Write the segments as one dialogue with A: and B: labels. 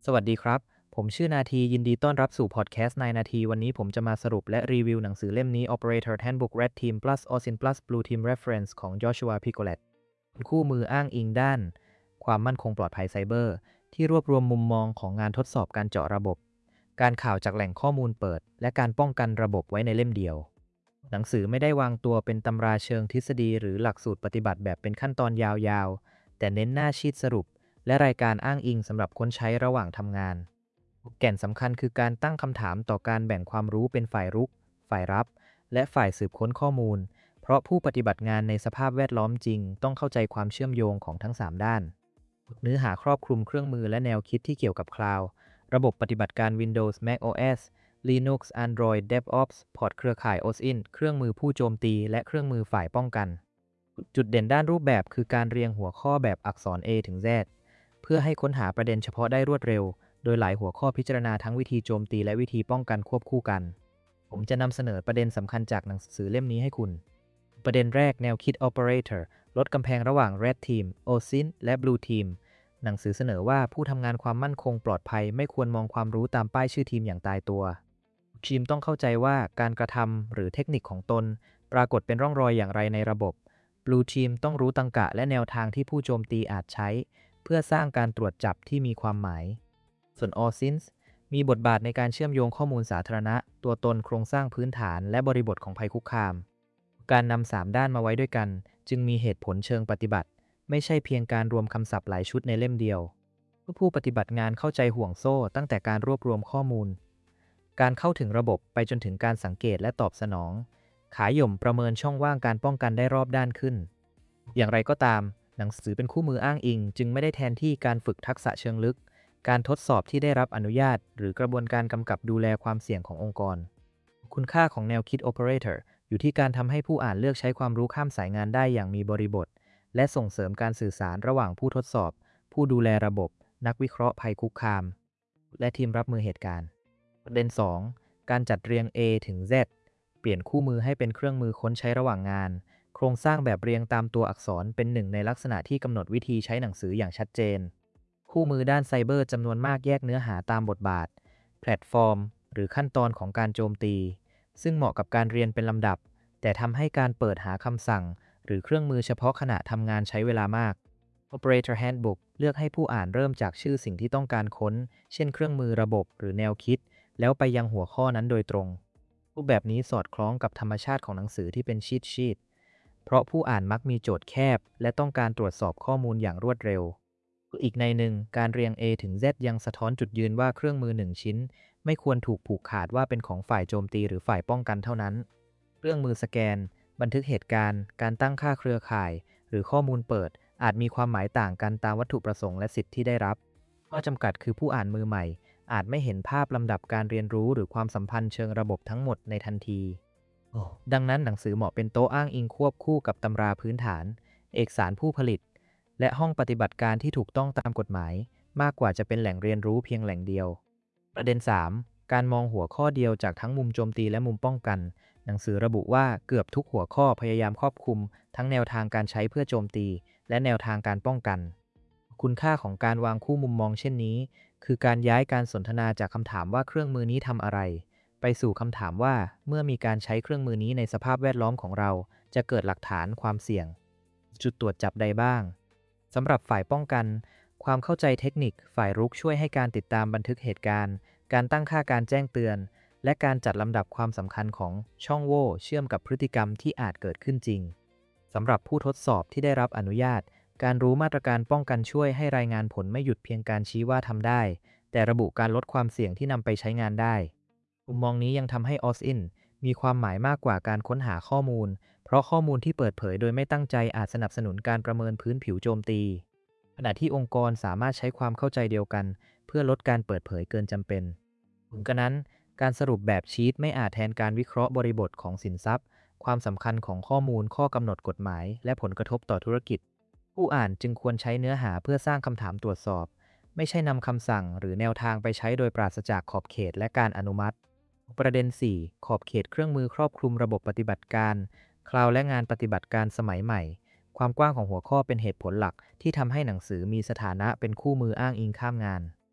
A: สวัสดีครับ ผมชื่อนาทียินดีต้อนรับสู่พอดแคสต์นายนาทีวันนี้ผมจะมาสรุปและรีวิวหนังสือเล่มนี้ Operator Handbook Red Team Plus OSINT Plus Blue Team Reference ของ Joshua Picolet คู่มืออ้างอิงด้านความมั่นคงปลอดภัยไซเบอร์ที่รวบรวมมุมมองของงานทดสอบการเจาะระบบการข่าวจากแหล่งข้อมูลเปิดและการป้องกันระบบไว้ในเล่มเดียวหนังสือไม่ได้วางตัวเป็นตำราเชิงทฤษฎีหรือหลักสูตรปฏิบัติแบบเป็นขั้นตอนยาวๆแต่เน้นหน้าชีทสรุปและรายการอ้างอิงสำหรับคนใช้ระหว่างทำงาน แก่นสำคัญคือการตั้งคำถามต่อการแบ่งความรู้เป็นฝ่ายรุก ฝ่ายรับ และฝ่ายสืบค้นข้อมูล เพราะผู้ปฏิบัติงานในสภาพแวดล้อมจริงต้องเข้าใจความเชื่อมโยงของทั้ง3ด้านเนื้อหาครอบคลุมเครื่องมือและแนวคิดที่เกี่ยวกับคลาวด์ระบบปฏิบัติการ Windows macOS Linux Android DevOps พอร์ตเครือข่าย OSINT เครื่องมือผู้โจมตีและเครื่องมือฝ่ายป้องกัน จุดเด่นด้านรูปแบบคือการเรียงหัวข้อแบบอักษร A ถึง Z เพื่อให้ค้นหาประเด็นเฉพาะได้รวดเร็ว โดยหลายหัวข้อพิจารณาทั้งวิธีโจมตีและวิธีป้องกันควบคู่กัน ผมจะนำเสนอประเด็นสำคัญจากหนังสือเล่มนี้ให้คุณ ประเด็นแรกแนวคิด Operator ลดกำแพงระหว่าง Red Team OSINT และ Blue Team หนังสือเสนอว่าผู้ทำงานความมั่นคงปลอดภัยไม่ควรมองความรู้ตามป้ายชื่อทีมอย่างตายตัวทีมต้องเข้าใจว่าการกระทำหรือเทคนิคของตนปรากฏเป็นร่องรอยอย่างไรในระบบ Blue Team ต้องรู้ตรรกะและแนวทางที่ผู้โจมตีอาจใช้เพื่อสร้างการตรวจจับที่มีความหมาย ส่วน OSINT มีบทบาทในการเชื่อมโยงข้อมูลสาธารณะ ตัวตนโครงสร้างพื้นฐานและบริบทของภัยคุกคาม การนำ3ด้านมาไว้ด้วยกันจึงมีเหตุผลเชิงปฏิบัติ ไม่ใช่เพียงการรวมคำศัพท์หลายชุดในเล่มเดียวผู้ปฏิบัติงานเข้าใจห่วงโซ่ตั้งแต่การรวบรวมข้อมูล การเข้าถึงระบบไปจนถึงการสังเกตและตอบสนอง ขาหย่มประเมินช่องว่างการป้องกันได้รอบด้านขึ้น อย่างไรก็ตาม หนังสือเป็นคู่มืออ้างอิงจึงไม่ได้แทนที่การฝึกทักษะเชิงลึก การทดสอบที่ได้รับอนุญาตหรือกระบวนการกำกับดูแลความเสี่ยงขององค์กร คุณค่าของแนวคิด Operator อยู่ที่การทำให้ผู้อ่านเลือกใช้ความรู้ข้ามสายงานได้อย่างมีบริบท และส่งเสริมการสื่อสารระหว่างผู้ทดสอบ ผู้ดูแลระบบ นักวิเคราะห์ภัยคุกคาม และทีมรับมือเหตุการณ์ ประเด็น 2 การจัดเรียง A ถึง Z เปลี่ยนคู่มือให้เป็นเครื่องมือค้นใช้ระหว่างงาน โครงสร้างแบบเรียงตามตัวอักษรเป็นหนึ่งในลักษณะที่กำหนดวิธีใช้หนังสืออย่างชัดเจน คู่มือด้านไซเบอร์จำนวนมากแยกเนื้อหาตามบทบาท แพลตฟอร์ม หรือขั้นตอนของการโจมตี ซึ่งเหมาะกับการเรียนเป็นลำดับ แต่ทำให้การเปิดหาคำสั่ง หรือเครื่องมือเฉพาะขณะทำงานใช้เวลามาก Operator Handbook เลือกให้ผู้อ่านเริ่มจากชื่อสิ่งที่ต้องการค้น เช่นเครื่องมือระบบหรือแนวคิด แล้วไปยังหัวข้อนั้นโดยตรง รูปแบบนี้สอดคล้องกับธรรมชาติของหนังสือที่เป็นชีตเพราะผู้อ่านมักมีโจทย์แคบและต้องการตรวจสอบข้อมูลอย่างรวดเร็ว อีกในหนึ่งการเรียง A ถึง Z ยังสะท้อนจุดยืนว่าเครื่องมือ1ชิ้นไม่ควรถูกผูกขาดว่าเป็นของฝ่ายโจมตีหรือฝ่ายป้องกันเท่านั้น เครื่องมือสแกน บันทึกเหตุการณ์ การตั้งค่าเครือข่าย หรือข้อมูลเปิด อาจมีความหมายต่างกันตามวัตถุประสงค์และสิทธิ์ที่ได้รับข้อจำกัดคือผู้อ่านมือใหม่อาจไม่เห็นภาพลำดับการเรียนรู้หรือความสัมพันธ์เชิงระบบทั้งหมดในทันที ดังนั้นหนังสือเหมาะเป็นโต๊ะอ้างอิงควบคู่กับตำราพื้นฐาน เอกสารผู้ผลิต และห้องปฏิบัติการที่ถูกต้องตามกฎหมาย มากกว่าจะเป็นแหล่งเรียนรู้เพียงแหล่งเดียว ประเด็น 3 การมองหัวข้อเดียวจากทั้งมุมโจมตีและมุมป้องกัน หนังสือระบุว่าเกือบทุกหัวข้อพยายามครอบคลุมทั้งแนวทางการใช้เพื่อโจมตี และแนวทางการป้องกัน คุณค่าของการวางคู่มุมมองเช่นนี้ คือการย้ายการสนทนาจากคำถามว่าเครื่องมือนี้ทำอะไร ไปสู่คำถามว่าเมื่อมีการใช้เครื่องมือนี้ในสภาพแวดล้อมของเราจะเกิดหลักฐานความเสี่ยง จุดตรวจจับใดบ้างสำหรับฝ่ายป้องกัน ความเข้าใจเทคนิคฝ่ายรุกช่วยให้การติดตามบันทึกเหตุการณ์ การตั้งค่าการแจ้งเตือน และการจัดลำดับความสำคัญของช่องโหว่เชื่อมกับพฤติกรรมที่อาจเกิดขึ้นจริงสำหรับผู้ทดสอบที่ได้รับอนุญาต การรู้มาตรการป้องกันช่วยให้รายงานผลไม่หยุดเพียงการชี้ว่าทำได้ แต่ระบุการลดความเสี่ยงที่นำไปใช้งานได้มุมมองนี้ยังทำให้ OSINT มีความหมายมากกว่าการค้นหาข้อมูล เพราะข้อมูลที่เปิดเผยโดยไม่ตั้งใจอาจสนับสนุนการประเมินพื้นผิวโจมตี ขณะที่องค์กรสามารถใช้ความเข้าใจเดียวกันเพื่อลดการเปิดเผยเกินจำเป็นถึงกระนั้นการสรุปแบบชีตไม่อาจแทนการวิเคราะห์บริบทของสินทรัพย์ ความสำคัญของข้อมูลข้อกำหนดกฎหมาย และผลกระทบต่อธุรกิจ ผู้อ่านจึงควรใช้เนื้อหาเพื่อสร้างคำถามตรวจสอบ ไม่ใช่นำคำสั่งหรือแนวทางไปใช้โดยปราศจากขอบเขตและการอนุมัติ ประเด็น 4 ขอบเขตเครื่องมือครอบคลุมระบบปฏิบัติการคลาวด์และงานปฏิบัติการสมัยใหม่ ความกว้างของหัวข้อเป็นเหตุผลหลักที่ทำให้หนังสือมีสถานะเป็นคู่มืออ้างอิงข้ามงาน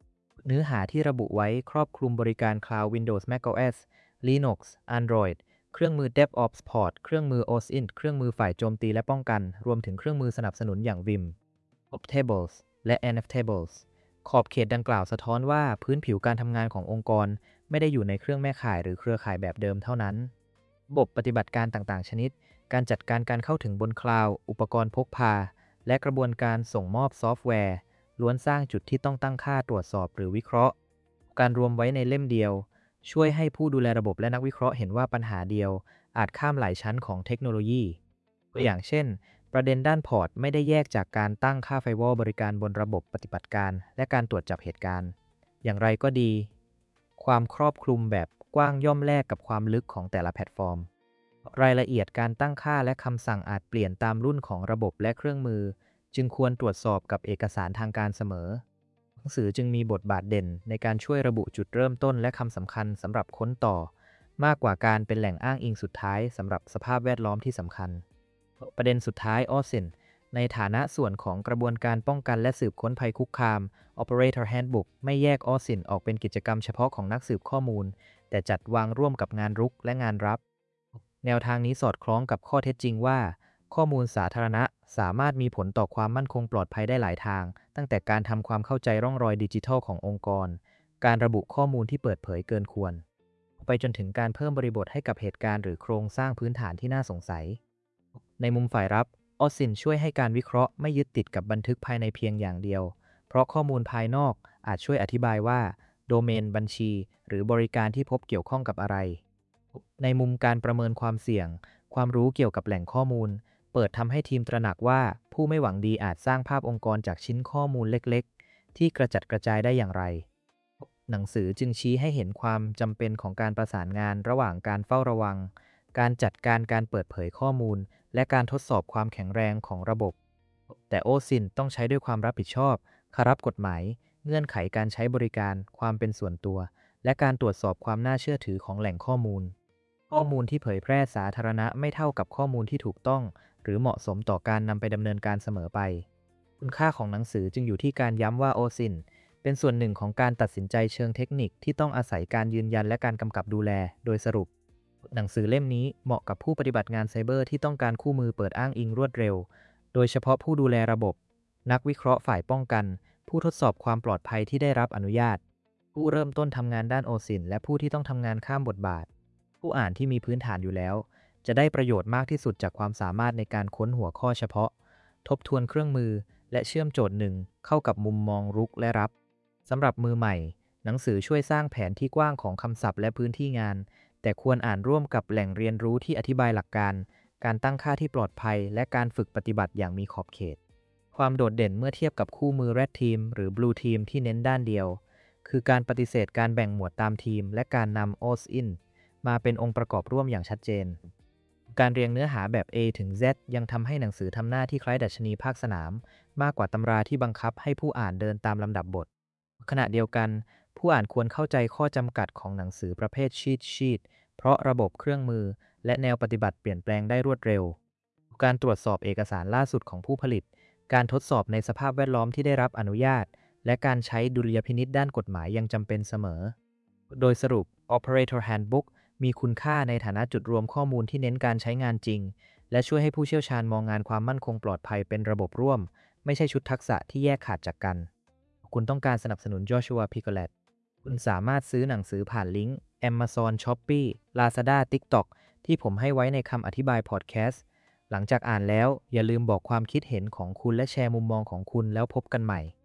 A: เนื้อหาที่ระบุไว้ครอบคลุมบริการ Cloud Windows macOS Linux Android เครื่องมือ DevOps Port เครื่องมือ OSINT เครื่องมือฝ่ายโจมตีและป้องกันรวมถึงเครื่องมือสนับสนุนอย่าง Vim Optables และ NFTables ขอบเขตดังกล่าวสะท้อนว่าพื้นผิวการทำงานขององค์กรไม่ได้อยู่ในเครื่องแม่ข่ายหรือเครือข่ายแบบเดิมเท่านั้นระบบปฏิบัติการต่างๆชนิดการจัดการการเข้าถึงบนคลาวด์อุปกรณ์พกพาและกระบวนการส่งมอบซอฟต์แวร์ล้วนสร้างจุดที่ต้องตั้งค่าตรวจสอบหรือวิเคราะห์การรวมไว้ในเล่มเดียวช่วยให้ผู้ดูแลระบบและนักวิเคราะห์เห็นว่าปัญหาเดียวอาจข้ามหลายชั้นของเทคโนโลยีตัวอย่างเช่นประเด็นด้านพอร์ตไม่ได้แยกจากการตั้งค่าไฟวอลบริการบนระบบปฏิบัติการและการตรวจจับเหตุการณ์อย่างไรก็ดีความครอบคลุมแบบกว้างย่อมแลกกับความลึกของแต่ละแพลตฟอร์มรายละเอียดการตั้งค่าและคำสั่งอาจเปลี่ยนตามรุ่นของระบบและเครื่องมือจึงควรตรวจสอบกับเอกสารทางการเสมอหนังสือจึงมีบทบาทเด่นในการช่วยระบุจุดเริ่มต้นและคำสำคัญสำหรับค้นต่อมากกว่าการเป็นแหล่งอ้างอิงสุดท้ายสำหรับสภาพแวดล้อมที่สำคัญประเด็นสุดท้าย OSINT ในฐานะส่วนของกระบวนการป้องกันและสืบค้นภัยคุกคาม Operator Handbook ไม่แยก OSINT ออกเป็นกิจกรรมเฉพาะของนักสืบข้อมูลแต่จัดวางร่วมกับงานรุกและงานรับแนวทางนี้สอดคล้องกับข้อเท็จจริงว่าข้อมูลสาธารณะสามารถมีผลต่อความมั่นคงปลอดภัยได้หลายทางตั้งแต่การทำความเข้าใจร่องรอยดิจิทัลขององค์กรการระบุข้อมูลที่เปิดเผยเกินควรไปจนถึงการเพิ่มบริบทให้กับเหตุการณ์หรือโครงสร้างพื้นฐานที่น่าสงสัยในมุมฝ่ายรับOSINTช่วยให้การวิเคราะห์ไม่ยึดติดกับบันทึกภายในเพียงอย่างเดียวเพราะข้อมูลภายนอกอาจช่วยอธิบายว่าโดเมนบัญชีหรือบริการที่พบเกี่ยวข้องกับอะไรในมุมการประเมินความเสี่ยงความรู้เกี่ยวกับแหล่งข้อมูลเปิดทำให้ทีมตระหนักว่าผู้ไม่หวังดีอาจสร้างภาพองค์กรจากชิ้นข้อมูลเล็กๆที่กระจัดกระจายได้อย่างไรหนังสือจึงชี้ให้เห็นความจำเป็นของการประสานงานระหว่างการเฝ้าระวังการจัดการการเปิดเผยข้อมูลและการทดสอบความแข็งแรงของระบบแต่OSINTต้องใช้ด้วยความรับผิดชอบเคารพกฎหมายเงื่อนไขการใช้บริการความเป็นส่วนตัวและการตรวจสอบความน่าเชื่อถือของแหล่งข้อมูลที่เผยแพร่สาธารณะไม่เท่ากับข้อมูลที่ถูกต้องหรือเหมาะสมต่อการนำไปดำเนินการเสมอไปคุณค่าของหนังสือจึงอยู่ที่การย้ำว่าOSINTเป็นส่วนหนึ่งของการตัดสินใจเชิงเทคนิคที่ต้องอาศัยการยืนยันและการกำกับดูแลโดยสรุปหนังสือเล่มนี้เหมาะกับผู้ปฏิบัติงานไซเบอร์ที่ต้องการคู่มือเปิดอ้างอิงรวดเร็วโดยเฉพาะผู้ดูแลระบบนักวิเคราะห์ฝ่ายป้องกันผู้ทดสอบความปลอดภัยที่ได้รับอนุญาตผู้เริ่มต้นทำงานด้านOSINTและผู้ที่ต้องทำงานข้ามบทบาทผู้อ่านที่มีพื้นฐานอยู่แล้วจะได้ประโยชน์มากที่สุดจากความสามารถในการค้นหัวข้อเฉพาะทบทวนเครื่องมือและเชื่อมโจทย์หนึ่งเข้ากับมุมมองรุกและรับสำหรับมือใหม่หนังสือช่วยสร้างแผนที่กว้างของคำศัพท์และพื้นที่งานแต่ควรอ่านร่วมกับแหล่งเรียนรู้ที่อธิบายหลักการการตั้งค่าที่ปลอดภัยและการฝึกปฏิบัติอย่างมีขอบเขตความโดดเด่นเมื่อเทียบกับคู่มือ Red Team หรือ Blue Team ที่เน้นด้านเดียวคือการปฏิเสธการแบ่งหมวดตามทีมและการนำ OSINT มาเป็นองค์ประกอบร่วมอย่างชัดเจนการเรียงเนื้อหาแบบ A ถึง Z ยังทำให้หนังสือทำหน้าที่คล้ายดัชนีภาคสนามมากกว่าตำราที่บังคับให้ผู้อ่านเดินตามลำดับบทขณะเดียวกันผู้อ่านควรเข้าใจข้อจำกัดของหนังสือประเภทชีทเพราะระบบเครื่องมือและแนวปฏิบัติเปลี่ยนแปลงได้รวดเร็วการตรวจสอบเอกสารล่าสุดของผู้ผลิตการทดสอบในสภาพแวดล้อมที่ได้รับอนุญาตและการใช้ดุลยพินิจด้านกฎหมายยังจำเป็นเสมอโดยสรุป Operator Handbook มีคุณค่าในฐานะจุดรวมข้อมูลที่เน้นการใช้งานจริงและช่วยให้ผู้เชี่ยวชาญมองงานความมั่นคงปลอดภัยเป็นระบบร่วมไม่ใช่ชุดทักษะที่แยกขาดจากกันคุณต้องการสนับสนุน Joshua Picolet คุณสามารถซื้อหนังสือผ่านลิงก์ Amazon Shopee Lazada TikTok ที่ผมให้ไว้ในคำอธิบายพอดแคสต์หลังจากอ่านแล้วอย่าลืมบอกความคิดเห็นของคุณและแชร์มุมมองของคุณแล้วพบกันใหม่